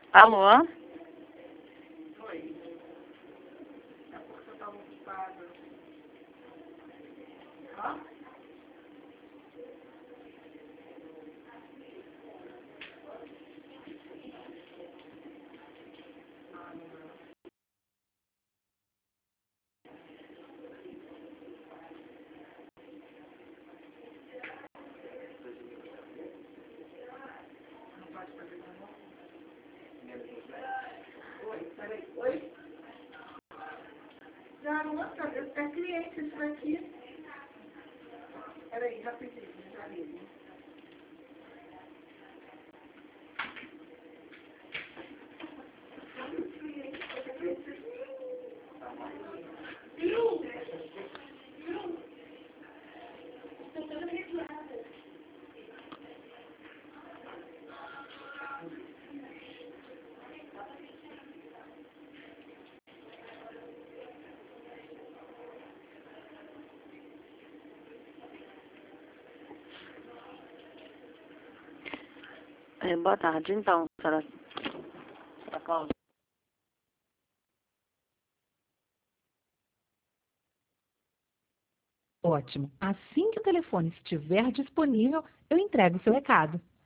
Alô? Oi. A porta estava ocupada. Ó. Não pode fazer de novo? Oi, peraí. Oi? Garota, é cliente isso daqui. Peraí, rapidinho, já ligo. Boa tarde, então, senhora Cláudia. Ótimo. Assim que o telefone estiver disponível, eu entrego o seu recado.